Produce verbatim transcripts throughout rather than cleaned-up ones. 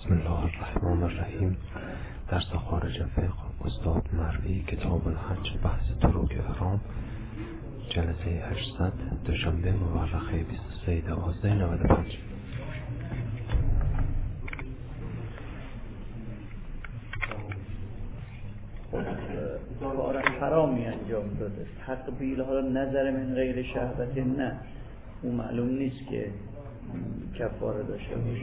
بسم الله الرحمن الرحیم. درس خارج فقه استاد مروی، کتاب الحج، بحث طرق احرام، جلسه هشتصد، دوشنبه مورخه بیست و سه دوازده نود و پنج. کار حرامی انجام داده، تقبیل حالا نظر من غیر شهوت نه، اون معلوم نیست که کفاره داشته باشه،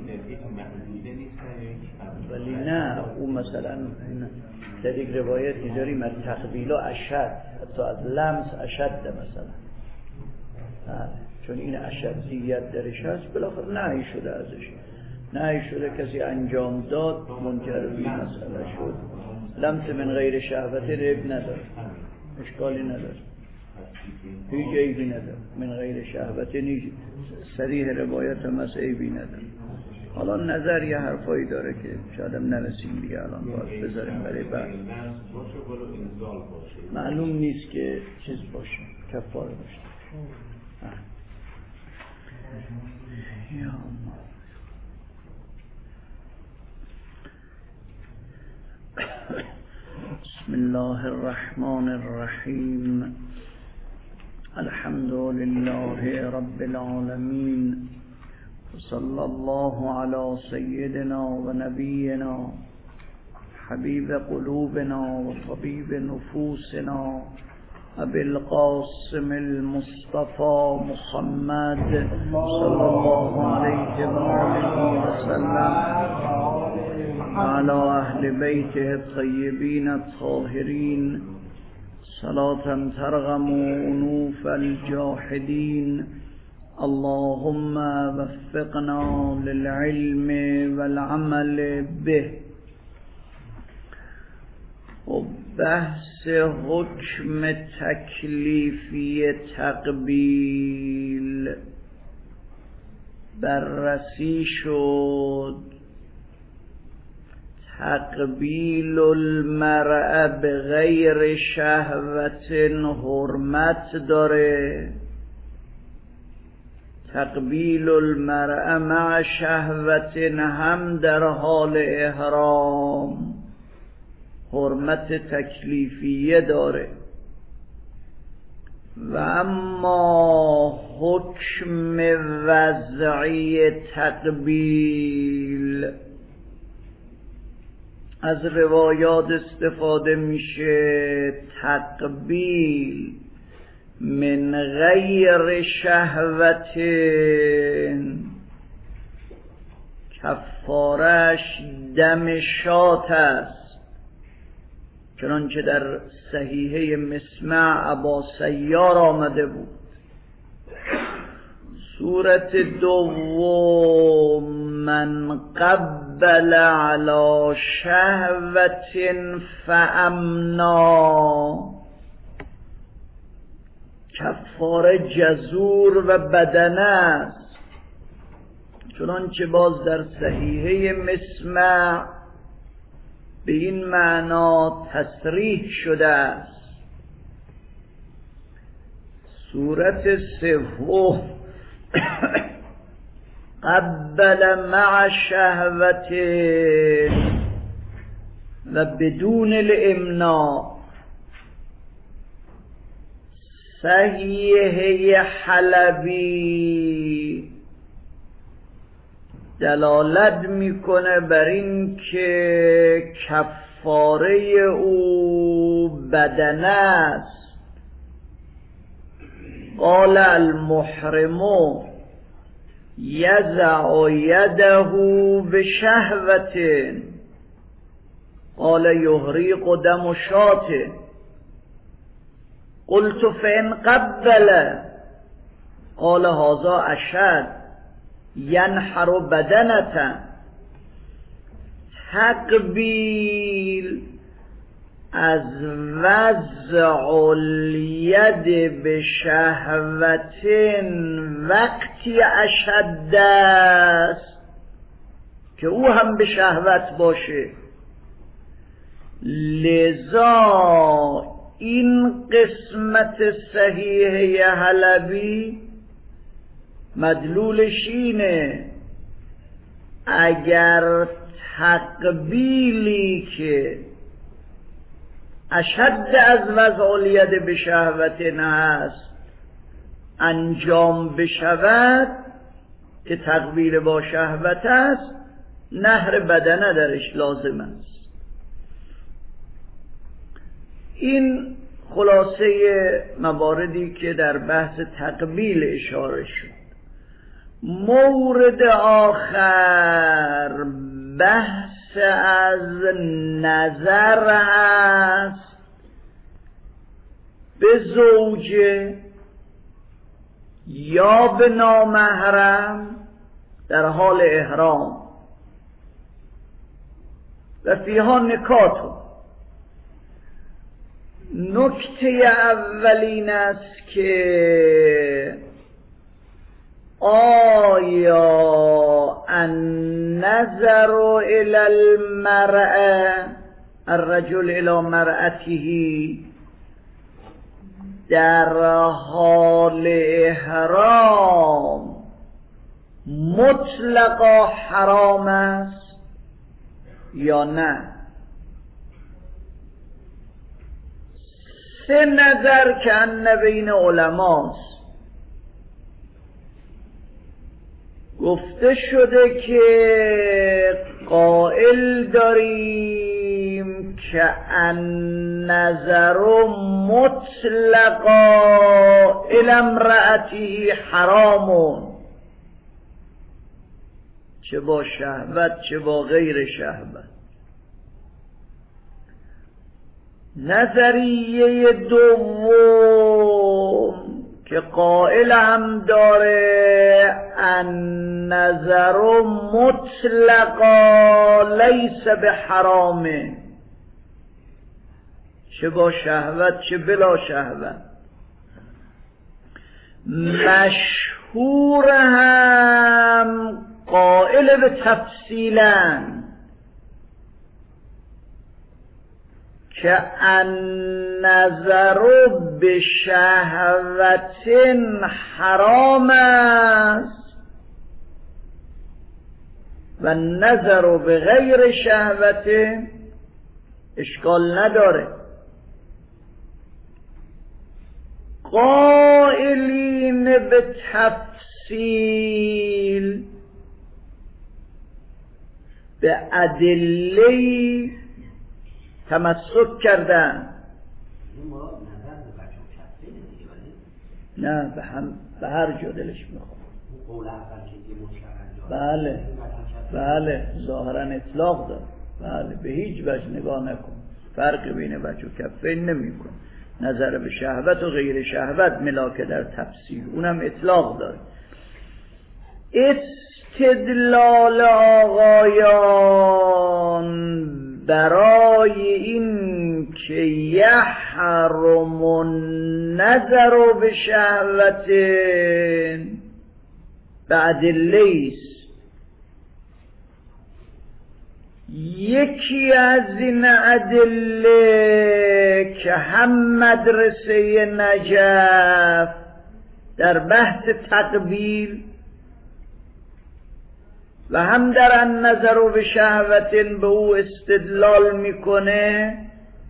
ولی نه اون مثلا در یک روایتی داریم از تقبیل اشد، حتی از لمس اشد مثلا، چون این اشدیت درش هست بالاخره نهی شده ازش، نهی شده کسی انجام داد منکر به مسئله شد. لمس من غیر شهوت ریب نداره، اشکالی نداره، هیچ عیبی نداره، من غیر شهوت نیست، صریح روایت هم از عیبی نداره. حالا نظر یه حرفایی داره که شاید هم نرسیم دیگه، الان باید بذاریم برای بعد، معلوم نیست که چیز باشه، کفاره باشه. یا بسم الله الرحمن الرحیم. الحمد لله رب العالمین، صلی الله علی سیدنا و نبینا حبیب قلوبنا و طبیب نفوسنا ابی القاسم المصطفى محمد صلی الله علیه و آله و سلم وعلى اهل بیته الطیبین الطاهرین صلاة ترغم انوف الجاحدین. اللهم وفقنا للعلم والعمل به. و بحث حکم تکلیفی تقبیل بررسی شد. تقبیل المرأة بغیر شهوت حرمت داره، تقبیل المرأة مع شهوت هم در حال احرام حرمت تکلیفیه داره. و اما حکم وضعی تقبیل، از روایات استفاده میشه تقبیل من غیر شهوت، کفارش دم شات است، چنانچه در صحیحه مسمع ابا سیار آمده بود. صورت دوم من قبل علی شهوت فامنا، کفاره جزور و بدنه است، چنانچه باز در صحیحه مسمع به این معنا تصریح شده است. صورت سوم قبل مع شهوت و بدون الامناع، صحیحه حلبی دلالت میکنه بر این که کفاره او بدنه است. قال المحرم یضع یده بشهوت، قال یحرق دم شات. قلت فإن قبل، قال هذا اشد ینحر بدنة. تقبیل از وضع الید بشهوت وقتی اشد است که او هم به شهوت باشه. لذا این قسمت صحیحه حلبی مدلولش اینه اگر تقبیلی که اشد از وضع الید به شهوت هست انجام بشود که تقبیل با شهوت است، نهر بدنه درش لازم است. این خلاصه مواردی که در بحث تقبیل اشاره شد. مورد آخر بحث از نظر است به زوجه یا به نامحرم در حال احرام و فیها نکاتو. نکته اولین است که آیا النظر الى المرأة الرجل الى مرأته در حال احرام مطلقا حرام است یا نه؟ سه نظر که ان بین علماست. گفته شده که قائل داریم که النظر مطلقا الی امرأته حرامون، چه با شهوت چه با غیر شهوت. نظریه دوم که قائل هم داره النظر مطلقا لیس به حرامه، چه با شهوت چه بلا شهوت. مشهور هم قائل به تفصیلن که النظر به شهوت حرام است و نظر به غیر شهوت اشکال نداره. قائلین به تفصیل به ادله تمسک کردن. نه به هم به هر جا دلش میخواد. بله بله ظاهرا اطلاق داره. بله به هیچ وجه نگاه نکن، فرق بین وجه و کفین نمی کن. نظر به شهوت و غیر شهوت ملاک در تفسیر اونم اطلاق داره. استدلال آقایان برای این که یحرم النظر به شهوت به ادله است. یکی از این ادله که هم مدرسه نجف در بحث تقبیل و هم در النظر به شهوت به او استدلال میکنه،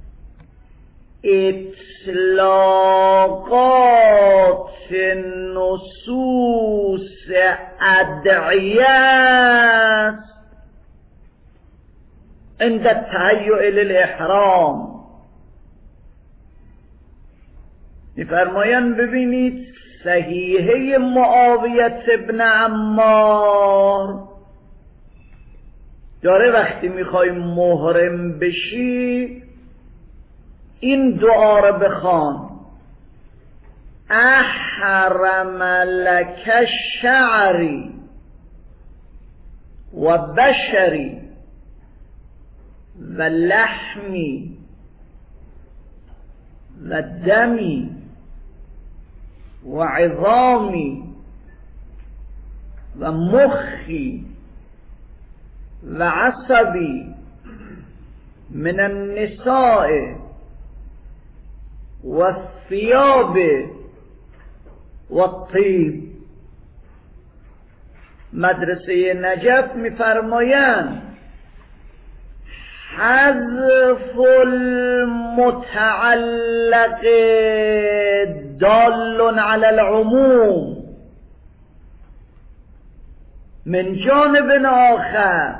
اطلاقات نصوص ادعیه است عند التهیؤ للاحرام. میفرمایند ببینید صحیحه معاویه ابن عمار داره وقتی میخوای محرم بشی این دعا رو بخوان: احرم لک شعری و بشری و لحمی و دمی و عظامی و مخی و عصبی من النساء و الثياب و الطیب. مدرسه نجف میفرمایند حذف المتعلق دال علی العموم من جانب آخر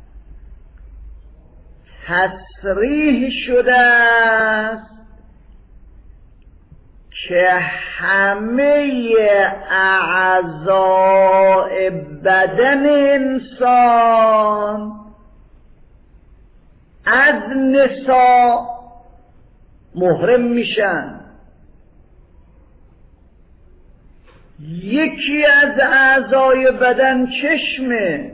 تصریح شده است که همه اعضاء بدن انسان از نساء محرم میشن. یکی از اعضای بدن چشمه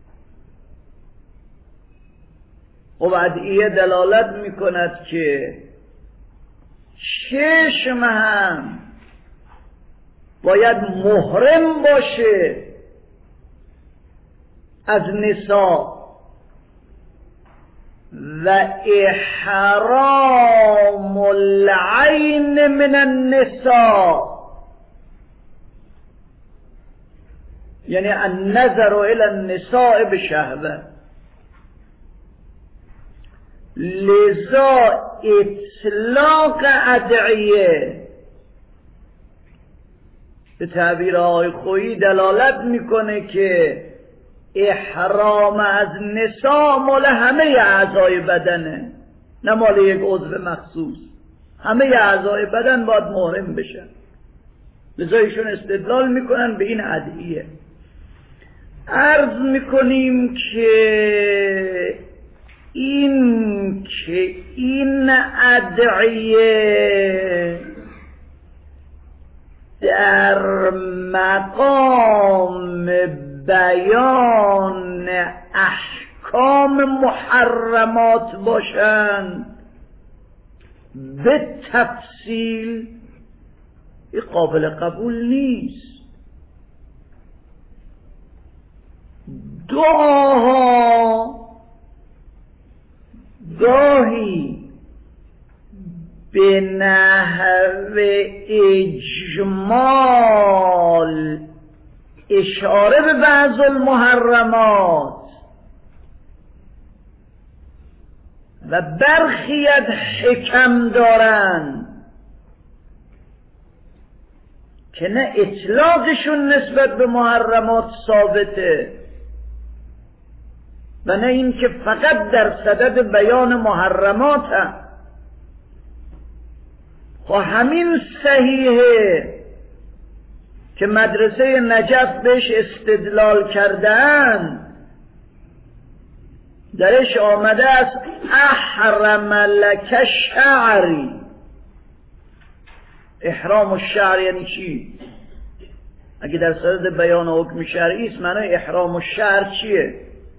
و ادعیه دلالت میکند که چشم هم باید محرم باشه از نساء و احرام العین من النساء، یعنی النظر الى النساء بشهوه. لذا اطلاق ادعیه به تعبیر آقای خویی دلالت میکنه که احرام از نساء مال همه اعضای بدنه، نه مال یک عضو مخصوص. همه اعضای بدن باید محرم بشن. لذا ایشون استدلال میکنن به این ادعیه. عرض میکنیم که این که این ادعیه در مقام بیان احکام محرمات باشند به تفصیل این قابل قبول نیست. دعاها گاهی به نحو اجمال اشاره به بعض المحرمات و برخی از حکم دارن که نه اطلاقشون نسبت به محرمات ثابته و نه این که فقط در صدد بیان محرمات هم. خب همین صحیحه که مدرسه نجف بهش استدلال کردن، درش آمده است احرم لک شعری. احرام الشعر یعنی چی؟ اگه در صدد بیان حکم شرعی است، معنی احرام الشعر چیه؟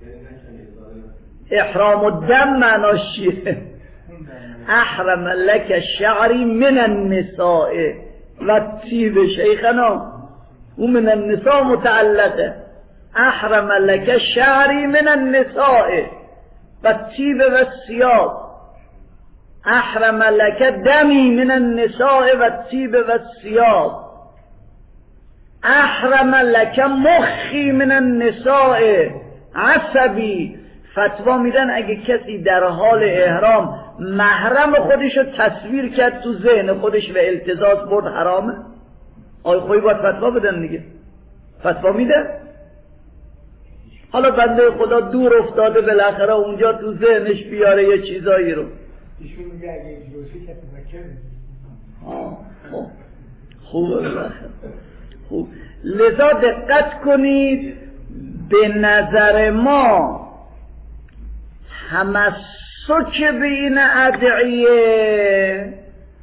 احرام الدم معناش چیه؟ احرم لک شعری من النساء و طیب شیخنا و من النساء متعلقه. احرم لک شعری من النساء و طیب و ثیاب. احرم لک دمی من النساء و طیب و ثیاب. احرم لک مخی من النساء عصبی. فتوا میدن اگه کسی در حال احرام محرم خودش رو تصویر کرد تو ذهن خودش و التزاز برد حرامه. آقای خویی باید فتوا بدن دیگه. فتوا میده. حالا بنده خدا دور افتاده بالاخره اونجا تو ذهنش بیاره یه چیزایی رو. ایشون میگه اگه اجروشی کسی مکه خوب خوبه بالاخره خوب. لذا دقت کنید، به نظر ما تمسک به این ادعیه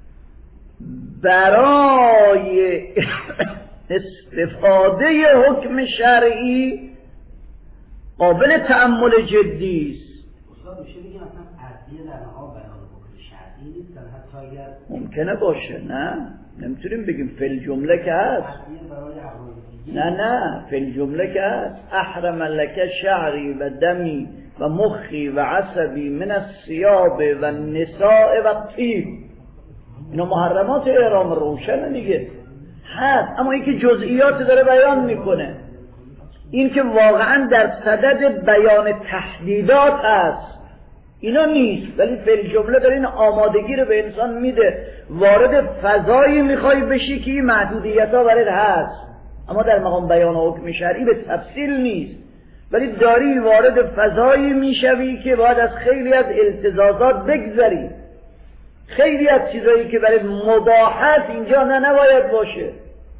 برای استفاده حکم شرعی قابل تأمل جدی است. استاد میشه بگیم اصلا ادعیه در نهاد بیان حکم شرعی نیست، حتی اگر ممکنه باشه. نه نمیتونیم بگیم فی جمله که هست. نه نه فی جمله که هست. احرم لک شعری و دمی و مخی و عصبی من الثیاب و النساء و الطیب. اینا محرمات احرام روشنه دیگه هست، اما اینکه جزئیات داره بیان میکنه. این که واقعا در صدد بیان تهدیدات هست اینا نیست، ولی فی جمله داره این آمادگی رو به انسان میده وارد فضایی میخوای بشی که این محدودیت ها برات هست، اما در مقام بیان حکم شرعی به تفصیل نیست، ولی داری وارد فضایی میشوی که باید از خیلی از التزازات بگذری، خیلی از چیزایی که برای مباحث اینجا نه نباید باشه،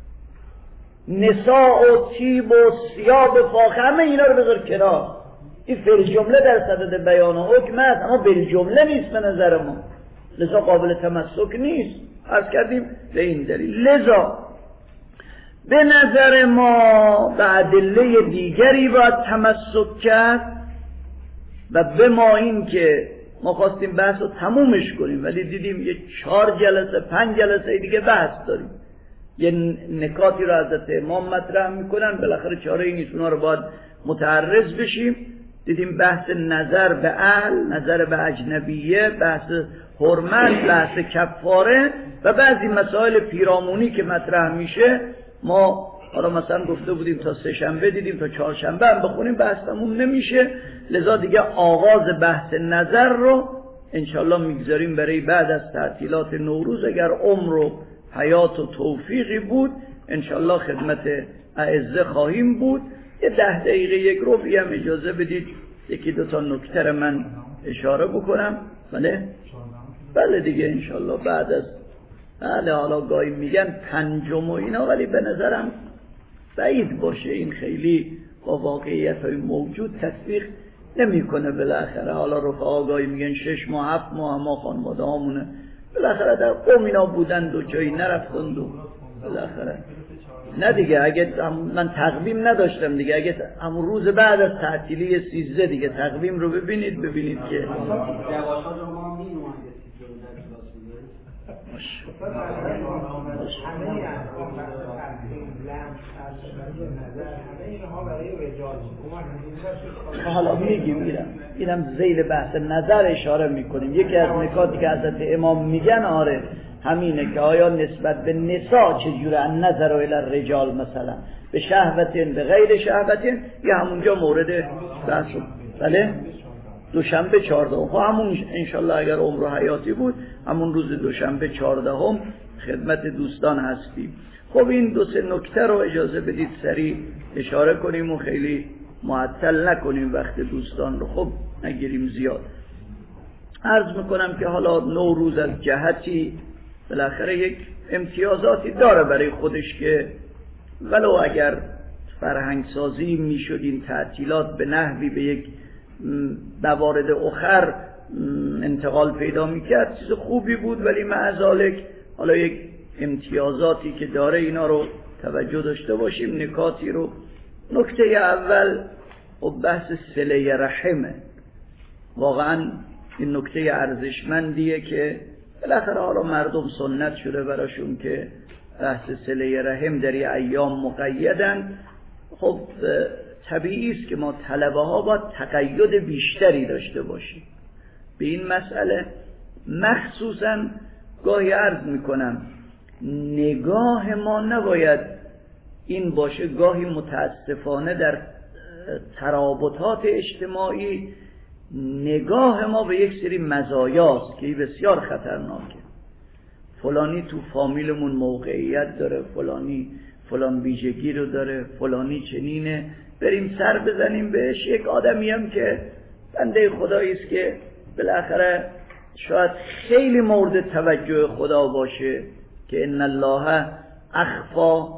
نساء و طیب و ثیاب فاخر همه اینا رو بذار کنار، این فی جمله در صدد بیان و حکم است اما بالجمله نیست به نظر ما، لذا قابل تمسک نیست. عرض کردیم به این دلیل لذا به نظر ما به ادله دیگری باید تمسک کرد و به ما این که ما خواستیم بحث رو تمومش کنیم ولی دیدیم یه چهار جلسه پنج جلسه دیگه بحث داریم، یه نکاتی رو حضرت امام مطرح میکنن، بالاخره چاره این نیست اونا رو باید متعرض بشیم. دیدیم بحث نظر به اهل، نظر به اجنبیه، بحث حرمت، بحث کفاره و بعضی مسائل پیرامونی که مطرح میشه. ما حالا مثلا گفته بودیم تا سه شنبه، دیدیم تا چهارشنبه هم بخونیم بحث تموم نمیشه، لذا دیگه آغاز بحث نظر رو انشالله میگذاریم برای بعد از تعطیلات نوروز، اگر عمر و حیات و توفیقی بود انشالله خدمت اعزه خواهیم بود. یه ده دقیقه یک ربعی هم اجازه بدید یکی دو تا نکته من اشاره بکنم. بله بله دیگه انشالله بعد از بله حالا گاهی میگن پنجم و اینا، ولی به نظرم بعید باشه، این خیلی با واقعیت های موجود تطبیق نمیکنه. بالاخره حالا رفقا گاهی میگن شش ماه هفت ماه ما خانواده هامونه بالاخره در قوم اینا بودن دو جایی نرفتن دو بالاخره نه دیگه. اگه من تقویم نداشتم دیگه، اگه همون روز بعد از تعطیلی سیزده دیگه تقویم رو ببینید ببینید که حالا میگیم میرم اینم ذیل بحث نظر اشاره میکنیم. یکی از نکاتی که حضرت امام میگن آره همینه که آیا نسبت به نساء چجوره ان نظر الی الرجال مثلا به شهوتین به غیر شهوتین، یا همونجا مورد بحث. بله دوشنبه چهاردهم، خب همون انشالله اگر عمر و حیاتی بود همون روز دوشنبه چهاردهم خدمت دوستان هستیم. خب این دو سه نکته رو اجازه بدید سریع اشاره کنیم و خیلی معطل نکنیم وقت دوستان رو، خب نگیریم زیاد. عرض میکنم که حالا نوروز از جهتی بالاخره یک امتیازاتی داره برای خودش که ولو اگر فرهنگ سازی میشد این تعطیلات به نحوی به یک موارد اخر انتقال پیدا میکرد چیز خوبی بود، ولی معذالک حالا یک امتیازاتی که داره اینا رو توجه داشته باشیم. نکاتی رو نکته اول و بحث صله رحمه، واقعا این نکته ارزشمندیه که بالاخره حالا مردم سنت شده براشون که بحث صله رحم در این ایام مقیدن. خب طبیعی است که ما طلبه ها با تقید بیشتری داشته باشیم به این مسئله. مخصوصا گاهی عرض میکنم نگاه ما نباید این باشه، گاهی متاسفانه در ترابطات اجتماعی نگاه ما به یک سری مزایاست که بسیار خطرناکه. فلانی تو فامیلمون موقعیت داره، فلانی فلان ویژگی رو داره، فلانی چنینه، بریم سر بزنیم بهش. یک آدمی هم که بنده خدایی است که بالاخره شاید خیلی مورد توجه خدا باشه که ان الله اخفا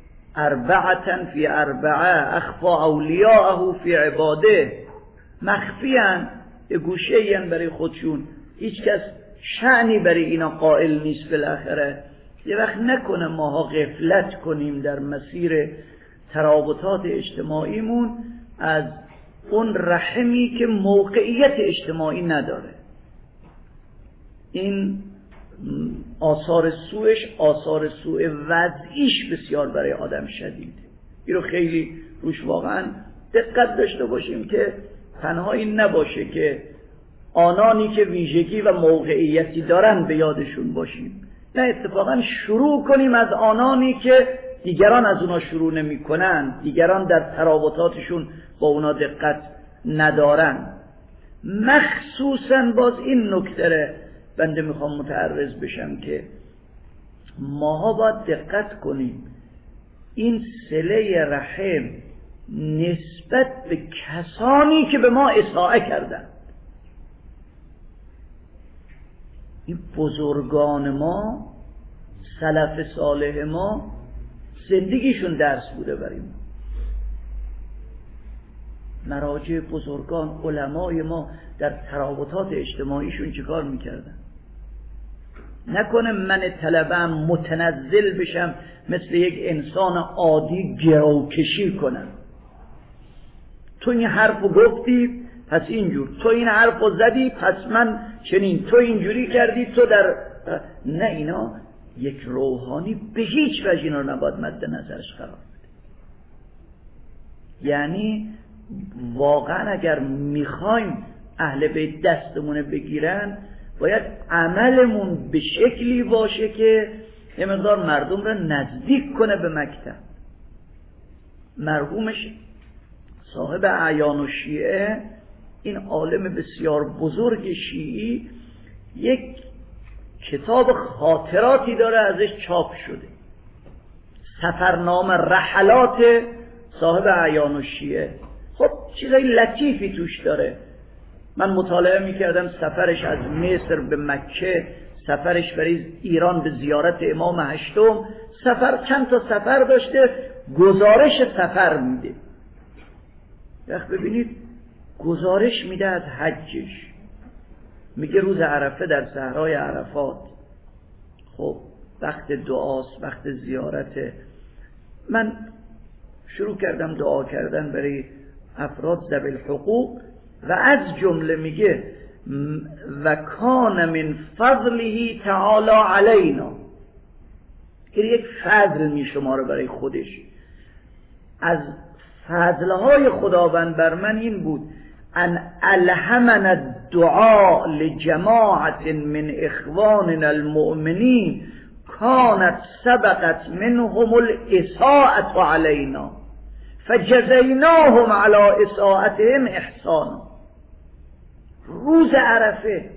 اربعه فی اربعه اخفا اولیاءه فی عباده، مخفیان یه گوشه این برای خودشون، هیچ کس شأنی برای اینا قائل نیست. بالاخره یه وقت نکنه ماها غفلت کنیم در مسیر ترابطات اجتماعیمون از اون رحمی که موقعیت اجتماعی نداره. این آثار سوش آثار سوء وضعیش بسیار برای آدم شدید. این رو خیلی روش واقعا دقت داشته باشیم که تنها این نباشه که آنانی که ویژگی و موقعیتی دارن به یادشون باشیم، نه اتفاقا شروع کنیم از آنانی که دیگران از اونا شروع نمی کنن، دیگران در ترابطاتشون با اونا دقت ندارن. مخصوصا باز این نکته بنده میخوام متعرض بشم که ماها باید دقت کنیم این صله رحم نسبت به کسانی که به ما اساءه کردن. این بزرگان ما، سلف صالح ما، زندگیشون درس بوده برای ما. مراجع بزرگان، علمای ما در ترابطات اجتماعیشون چیکار میکردن؟ نکنه من طلبم متنزل بشم مثل یک انسان عادی گروکشی کنم. تو این حرفو گفتی پس اینجور، تو این حرفو زدی پس من چنین، تو اینجوری کردی، تو در نه، اینا یک روحانی به هیچ وجه اینا رو نباید مد نظرش قرار بده. یعنی واقعا اگر میخوایم اهل بیت دستمونه بگیرن باید عملمون به شکلی باشه که یه مقدار مردم را نزدیک کنه به مکتب. مرحومش صاحب اعیان و شیعه، این عالم بسیار بزرگ شیعی، یک کتاب خاطراتی داره ازش چاپ شده، سفرنامه رحلات صاحب اعیان و شیعه. خب چیزای لطیفی توش داره. من مطالعه میکردم سفرش از مصر به مکه، سفرش برای ایران به زیارت امام هشتم، سفر چند تا سفر داشته، گزارش سفر میده. وقت ببینید گزارش میده از حجش، میگه روز عرفه در صحرای عرفات، خب وقت دعاست، وقت زیارته. من شروع کردم دعا کردن برای افراد ذوی الحقوق و از جمله میگه و کان من فضله تعالی علینا، این یک فضل میشماره برای خودش. از فضلهای خداوند بر من این بود ان الهمنا الدعاء لجماعت من اخواننا المؤمنین کانت سبقت منهم الاساءة علینا فجزیناهم علی اساءتهم احسانا. روز عرفه،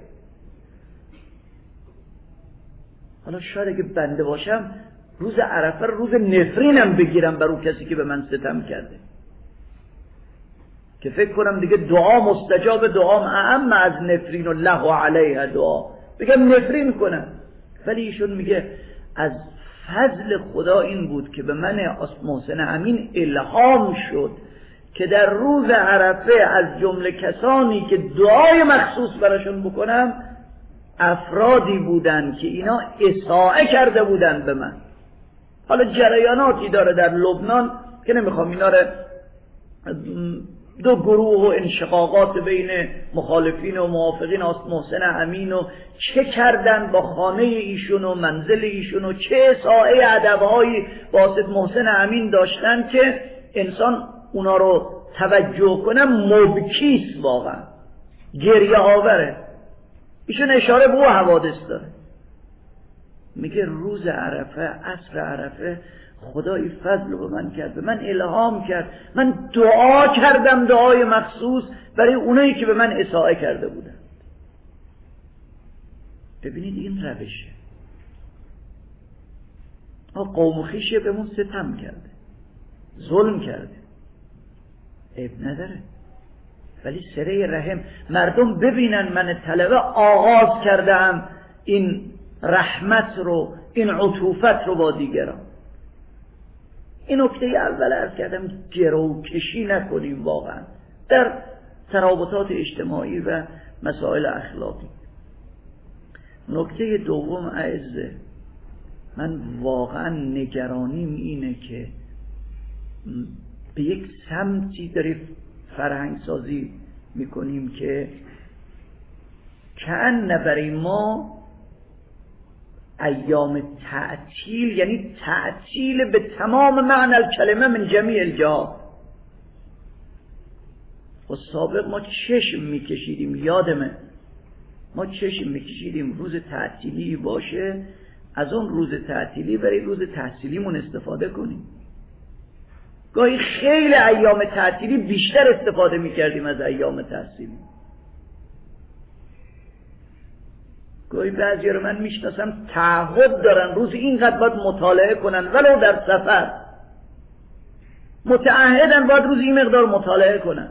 حالا شاید اگه بنده باشم روز عرفه روز نفرینم بگیرم بر اون کسی که به من ستم کرده، که فکر کنم دیگه دعا مستجاب، دعام اعم از نفرین و له علیه دعا، بگم نفرین کنم. ولی ایشون میگه از فضل خدا این بود که به من محسن امین الهام شد که در روز عرفه از جمله کسانی که دعای مخصوص براشون بکنم افرادی بودن که اینا اساءه کرده بودن به من. حالا جریاناتی داره در لبنان که نمیخوام اینا رو، دو گروه و انشقاقات بین مخالفین و موافقین از محسن امین و چه کردن با خانه ایشون و منزل ایشون و چه اساءه ادب‌هایی واسط محسن امین داشتن که انسان اونا رو توجه کنه مبکیست، واقعا گریه آوره. ایشون اشاره به او حوادث داره، میگه روز عرفه، عصر عرفه، خدای فضل رو به من کرد، به من الهام کرد، من دعا کردم دعای مخصوص برای اونایی که به من اساءه کرده بودن. ببینید این روشه. قوم و خویشه بهمون ستم کرده، ظلم کرده، عیب نداره، ولی سره رحم مردم ببینن من طلبه آغاز کردم این رحمت رو، این عطوفت رو با دیگران. این نکته اول عرض کردم، گروکشی نکنیم واقعا در ترابطات اجتماعی و مسائل اخلاقی. نکته دوم اعزه، من واقعا نگرانیم اینه که به یک سمتی داریم فرهنگ سازی میکنیم که کأن برای ما ایام تعطیل یعنی تعطیل به تمام معنی الکلمه من جمیع الجهات. و سابق ما چشم میکشیدیم، یادمه ما چشم میکشیدیم روز تعطیلی باشه از اون روز تعطیلی برای روز تحصیلیمون استفاده کنیم. گاهی خیلی ایام تعطیلی بیشتر استفاده میکردیم از ایام تحصیلی. گاهی بعضی رو من میشناسم تعهد دارن روز اینقدر باید مطالعه کنن ولو در سفر، متعهدن باید روز این مقدار مطالعه کنن.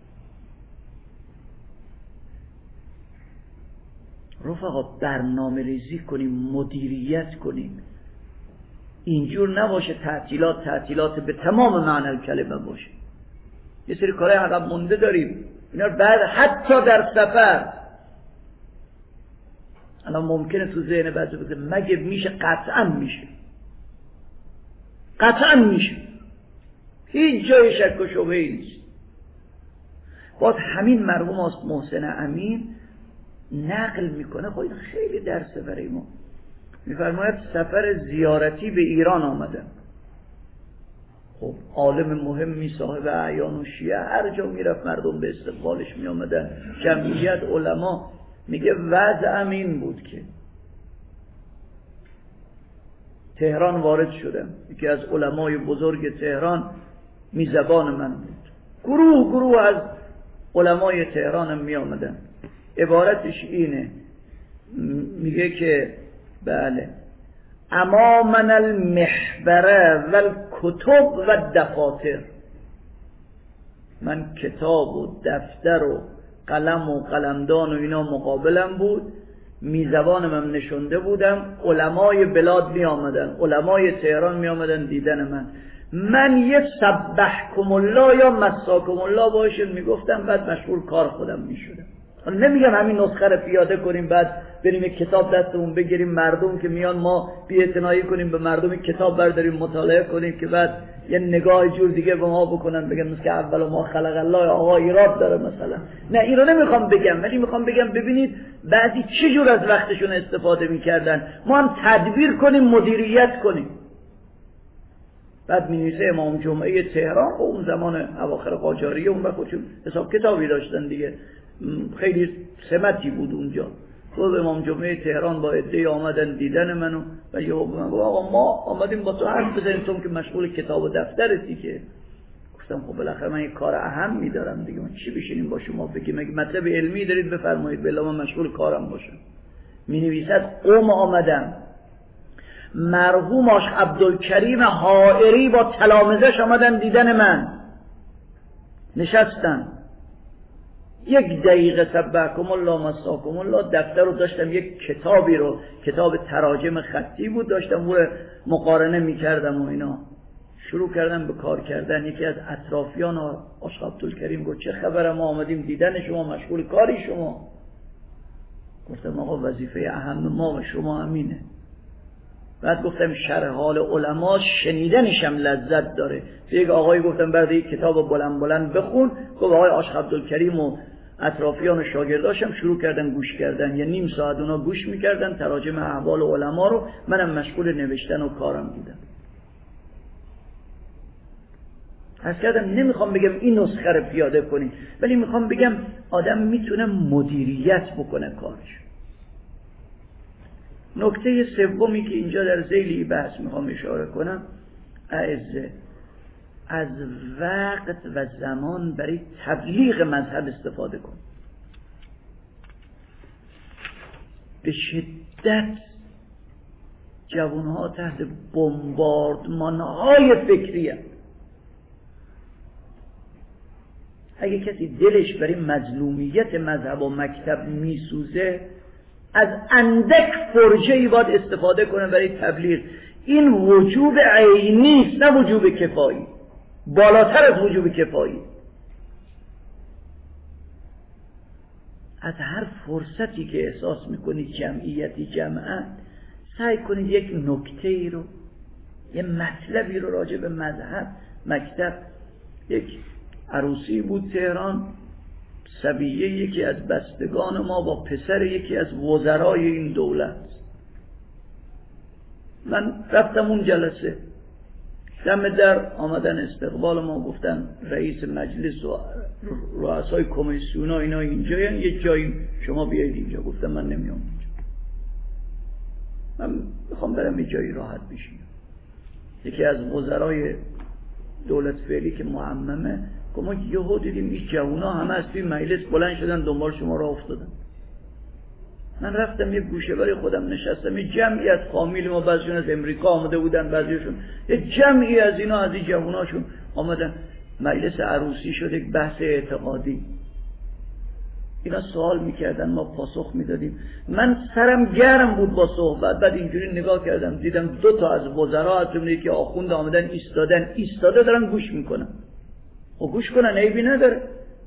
رفقا برنامه ریزی کنیم، مدیریت کنیم، اینجور نباشه تعطیلات تعطیلات به تمام معنی کلمه باشه. یه سری کارهای عقب مونده داریم اینا بعد حتی در سفر الان ممکنه تو ذهن بعضی بگه مگه میشه؟ قطعا میشه، قطعا میشه، هیچ جای شک و شبهه‌ای نیست. باز همین مرحوم است محسن امین نقل میکنه، خب این خیلی درسه برای ما. میفرماید سفر زیارتی به ایران آمدن. خب عالم مهمی صاحب اعیان و شیعه هر جا میرفت مردم به استقبالش میآمدن، جمعیت علما. میگه وضعم این بود که تهران وارد شدم، یکی از علمای بزرگ تهران میزبان من بود، گروه گروه از علمای تهرانم می آمدن. عبارتش اینه، میگه که بله امامنا المحبره و الکتب و دفاتر، من کتاب و دفتر و قلم و قلمدان و اینا مقابلم بود، میزبانم هم نشونده بودم، علمای بلاد می آمدن، علمای تهران می آمدن دیدن من. من یه سبحکم الله یا مساکم الله باشون میگفتم، بعد مشغول کار خودم میشدم. نمیگم همین نسخه رو پیاده کنیم بعد بریم کتاب دستمون بگیریم مردم که میان ما بی‌اعتنایی کنیم به مردم کتاب برداریم مطالعه کنیم که بعد یه نگاه جور دیگه به ما بکنن بگن مثل که اول ما خلق الله آقا ایراد داره مثلا. نه این رو نمیخوام بگم، ولی میخوام بگم ببینید بعضی چه جور از وقتشون استفاده میکردن، ما هم تدبیر کنیم، مدیریت کنیم. بعد مینویسه امام جمعه تهران، خب اون زمان اواخر قاجاریه، اون وقت چون حساب کتابی داشتن دیگه، خیلی سمتی بود اونجا. خب امام جمعه تهران با عده‌ای آمدن دیدن منو و یه آقا ما آمدیم با تو حرف بزنیم، تو که مشغول کتاب و دفترتی که. گفتم خب بالاخره من یه کار اهم می‌دارم دیگه، من چی بشینیم با شما بگیم؟ مگه مطلب علمی دارید بفرمایید، بلا من مشغول کارم باشم. می‌نویسد قوم آمدم، مرحوم آش عبدالکریم حائری با تلامذه‌اش آمدن دیدن من، نشستن یک دقیقه سبحکم الله مساکم الله، دفتر رو داشتم، یک کتابی رو، کتاب تراجم خطی بود، داشتم اون رو مقارنه میکردم و اینا. شروع کردم به کار کردن. یکی از اطرافیان آش عبدالکریم گفت چه خبره، ما آمدیم دیدن شما، مشغول کاری شما. گفتم آقا وظیفه اهم ما و شما همینه. بعد گفتم شرح حال علما شنیدنشم لذت داره. یک آقایی گفتم بعد یک کتاب بلند بلند بخون. گفت آقای آش عبدالکریم و اطرافیان و شاگرداشم شروع کردن گوش کردن، یه نیم ساعت اونا گوش میکردن تراجم احوال علما رو، منم مشغول نوشتن و کارم بودم. از کردم نمیخوام بگم این نسخه رو پیاده کنی، ولی میخوام بگم آدم میتونه مدیریت بکنه کارش. نکته سومی که اینجا در ذیل بحث میخوام اشاره کنم، اعزه از وقت و زمان برای تبلیغ مذهب استفاده کن. به شدت جوانها تحت بمباردمان‌های فکری هست. اگه کسی دلش برای مظلومیت مذهب و مکتب میسوزه، از اندک فرجه‌ای باید استفاده کنه برای تبلیغ. این وجوب عینی است، نه وجوب کفایی، بالاتر از وجوب کفایی. از هر فرصتی که احساس میکنید جمعیتی جمعه، سعی کنید یک نکته‌ای رو، یه مطلبی رو راجع به مذهب مکتب. یک عروسی بود تهران، صبیه یکی از بستگان ما با پسر یکی از وزرای این دولت. من رفتم اون جلسه، دم در آمدن استقبال ما، گفتن رئیس مجلس و رؤسای کمیسیون ها اینا اینجا، یعنی یه جایی شما بیایید اینجا. گفتم من نمیام اینجا. من میخوام برم یه جایی راحت بشینم. یکی از وزرای دولت فعلی که معممه که ما یهو دیدیم این جوونا همه از توی مجلس بلند شدن دنبال شما را افتادن. من رفتم یه گوشه برای خودم نشستم، یه جمعی از فامیل ما، بعضیشون از امریکا آمده بودن، بعضیشون یه جمعی از اینا از این جووناشون آمدن. مجلس عروسی شد، یک بحث اعتقادی. اینا سوال میکردن، ما پاسخ میدادیم. من سرم گرم بود با صحبت. بعد اینجوری نگاه کردم دیدم دو تا از وزرا از جمله که آخوند آمدن ایستادن، ایستاده دارن گوش میکنن. و گوش کنن عیبی نداره.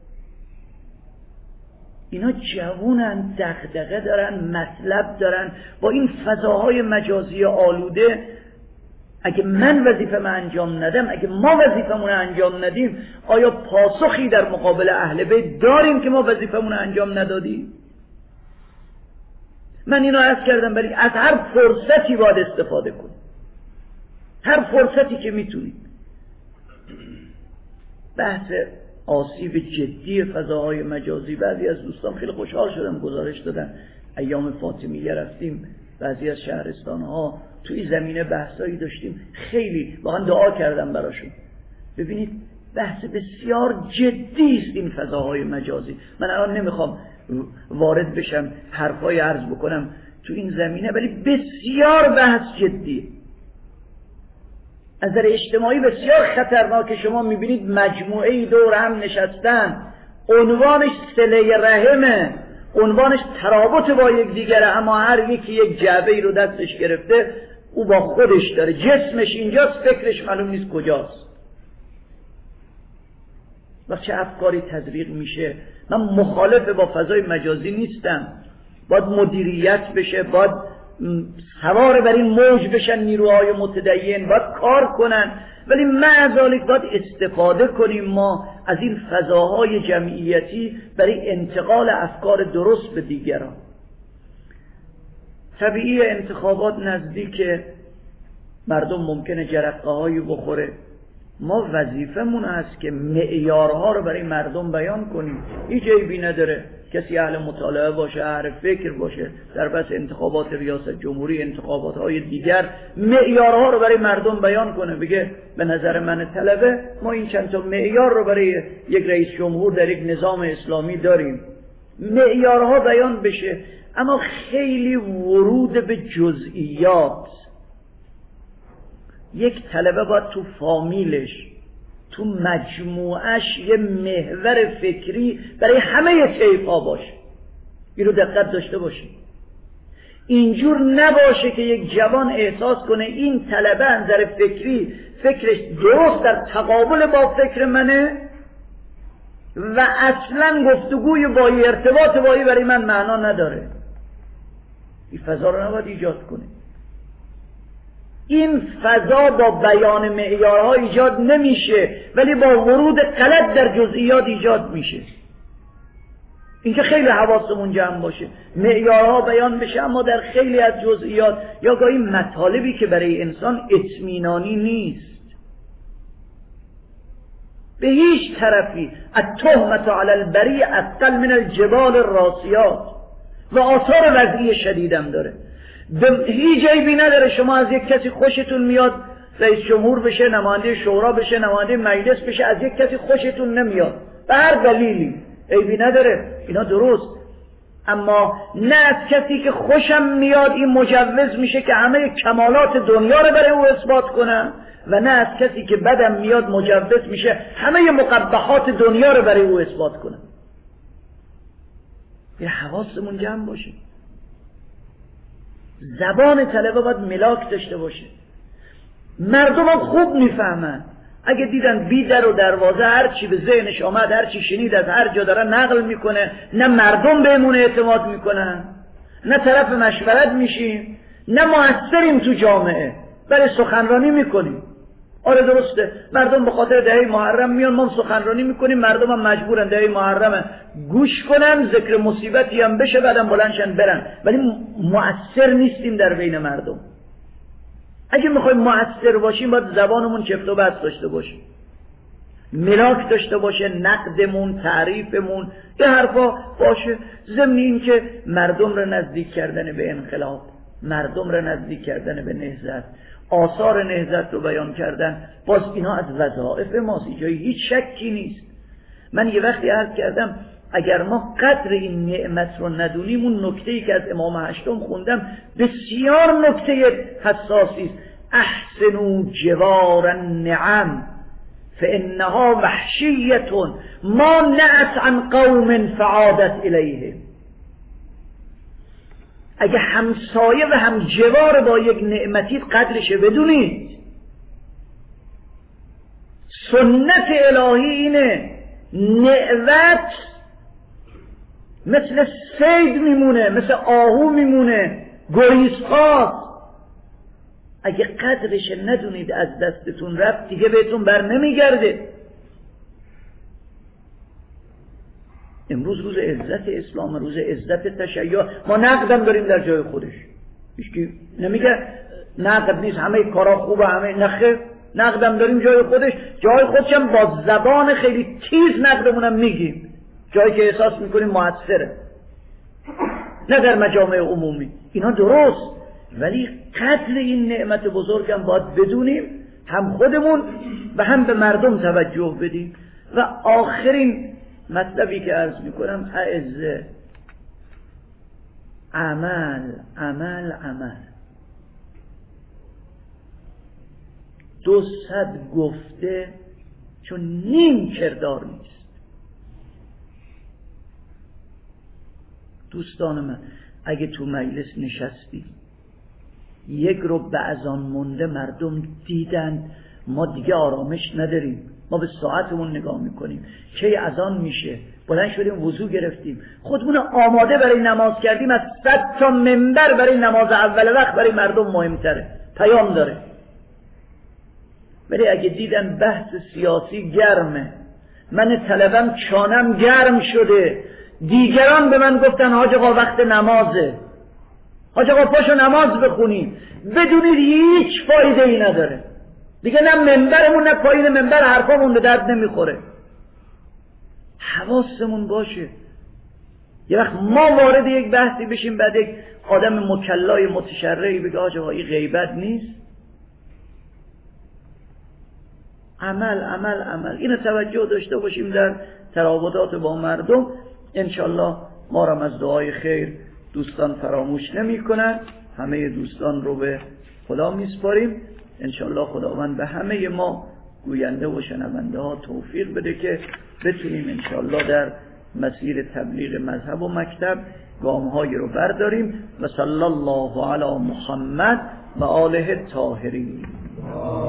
اینا جوونن، دغدغه دارن، مطلب دارن. با این فضاهای مجازی آلوده اگه من وظیفه‌مو انجام ندم، اگه ما وظیفه‌مون انجام ندیم، آیا پاسخی در مقابل اهل بیت داریم که ما وظیفه‌مون انجام ندادیم؟ من اینو عرض کردم، ولی از هر فرصتی باید استفاده کنیم، هر فرصتی که میتونیم. بحث آسیب جدی فضاهای مجازی، بعضی از دوستان خیلی خوشحال شدن گزارش دادن ایام فاطمیه رفتیم بعضی از شهرستانها توی زمینه بحثایی داشتیم، خیلی واقعا دعا کردم براشون. ببینید بحث بسیار جدی است این فضاهای مجازی. من الان نمیخوام وارد بشم حرفای عرض بکنم تو این زمینه، ولی بسیار بحث جدی از نظر اجتماعی، بسیار خطرناک. شما میبینید مجموعه دور هم نشستن، عنوانش صله رحمه، عنوانش ترابط با یک دیگره، اما هر یکی یک جعبه‌ای رو دستش گرفته، او با خودش داره، جسمش اینجاست، فکرش معلوم نیست کجاست. و چه افکاری تزریق میشه. من مخالف با فضای مجازی نیستم، باید مدیریت بشه، باید سوار بر این موج بشن نیروهای متدین، باید کار کنن، ولی معذالک باید استفاده کنیم ما از این فضاهای جمعیتی برای انتقال افکار درست به دیگران. طبیعی انتخابات نزدیک، مردم ممکنه جرقه هایی بخوره. ما وظیفمون هست که معیارها رو برای مردم بیان کنیم. هیچ عیبی نداره کسی اهل مطالعه باشه، اهل فکر باشه، در بس انتخابات ریاست جمهوری، انتخابات های دیگر، معیارها رو برای مردم بیان کنه، بگه به نظر من طلبه ما این چند تا معیار رو برای یک رئیس جمهور در یک نظام اسلامی داریم. معیارها بیان بشه، اما خیلی ورود به جزئیات. یک طلبه باید تو فامیلش، تو مجموعش یه محور فکری برای همه طیف‌ها باشه. این رو دقت داشته باشید. اینجور نباشه که یک جوان احساس کنه این طلبه از نظر فکری فکرش درست در تقابل با فکر منه و اصلا گفتگوی بایی، ارتباط بایی برای من معنا نداره. این فضا رو نباید ایجاد کنه. این فضا با بیان معیارها ایجاد نمیشه، ولی با ورود غلط در جزئیات ایجاد میشه. اینکه خیلی حواسمون جمع باشه، معیارها بیان بشه، اما در خیلی از جزئیات یا گاهی مطالبی که برای انسان اطمینانی نیست. به هیچ طرفی التهمة علی البری اثقل من الجبال الراسیات و آثار وضعی شدیدم داره. هیچ عیبی نداره شما از یک کسی خوشتون میاد رئیس جمهور بشه، نماینده شورا بشه، نماینده مجلس بشه، از یک کسی خوشتون نمیاد به هر دلیلی، عیبی نداره، اینا درست. اما نه از کسی که خوشم میاد این مجوز میشه که همه کمالات دنیا رو برای او اثبات کنم، و نه از کسی که بدم میاد مجوز میشه همه مقبحات دنیا رو برای او اثبات کنم. یه حواسمون جمع باشه. زبان طلبه باید ملاک داشته باشه. مردم هم خوب میفهمن. اگه دیدن بی در و دروازه هر چی به ذهنش آمد، هر چی شنید از هر جا داره نقل میکنه، نه مردم بهمون اعتماد میکنن، نه طرف مشورت میشیم، نه موثریم تو جامعه، ولی سخنرانی میکنیم. آره درسته، مردم به خاطر دهه محرم میان، ما سخنرانی میکنیم، مردم هم مجبورن دهه محرم گوش کنن، ذکر مصیبتی هم بشه بعدم بلندشن برن، ولی مؤثر نیستیم در بین مردم. اگه میخوایم مؤثر باشیم باید زبانمون چفت و بست داشته باشه، ملاک داشته باشه، نقدمون، تعریفمون، یه حرفا باشه، ضمن این که مردم رو نزدیک کردن به انقلاب، مردم را نزدیک کردن به نهضت، آثار نهضت رو بیان کردن، باز اینا از وظایف ماست، جایی هیچ شکی نیست. من یه وقتی عرض کردم اگر ما قدر این نعمت رو ندونیم، اون نکته‌ای که از امام هشتم خوندم بسیار نکته حساسی است. احسنوا جوار النعم فانها وحشیة ما نأت عن قوم فعادت الیهم. اگه همسایه و هم جوار با یک نعمتی قدرش بدونید. سنت الهی اینه، نعمت مثل سید میمونه، مثل آهو میمونه، گریزپاس. اگه قدرش ندونید از دستتون رفت، دیگه بهتون بر نمیگرده. امروز روز عزت اسلام، روز عزت تشیع. ما نقدم داریم در جای خودش، هیچکی نمیگه نقد نیست، همه کارا خوبه، همه نخه. نقدم داریم جای خودش، جای خودشم با زبان خیلی تیز نقدمونم میگیم، جایی که احساس میکنیم موثره، نه در مجامع عمومی. اینا درست، ولی قدر این نعمت بزرگم باید بدونیم، هم خودمون و هم به مردم توجه بدیم. و آخرین مطلبی که عرض میکنم، اعزه، عمل عمل عمل. دو صد گفته چون نیم کردار نیست. دوستان من، اگه تو مجلس نشستی یک رو به اذان مونده مردم دیدن، ما دیگه آرامش نداریم، ما به ساعتمون نگاه میکنیم کی اذان میشه، بلند شدیم وضو گرفتیم، خودمون آماده برای نماز کردیم، از صد تا منبر برای نماز اول وقت برای مردم مهمتره، پیام داره. ولی اگه دیدن بحث سیاسی گرمه، من طلبم چانم گرم شده، دیگران به من گفتن حاج آقا وقت نمازه، حاج آقا پاشو نماز بخونی، بدونید هیچ فایده ای نداره دیگه، نه منبرمون نه پایین منبر حرفامون به درد نمیخوره. حواسمون باشه. یه وقت ما وارد یک بحثی بشیم، بعد یک آدم مکلای متشرعی بگه حاج آقا این غیبت نیست. عمل عمل عمل. اینو توجه داشته باشیم در تراودات با مردم. انشالله ما را از دعای خیر دوستان فراموش نمی کنن. همه دوستان رو به خدا میسپاریم. انشالله خداوند به همه ما گوینده و شنونده ها توفیق بده که بتونیم انشالله در مسیر تبلیغ مذهب و مکتب گام هایی رو برداریم. و صلی الله علی محمد و آله الطاهرین.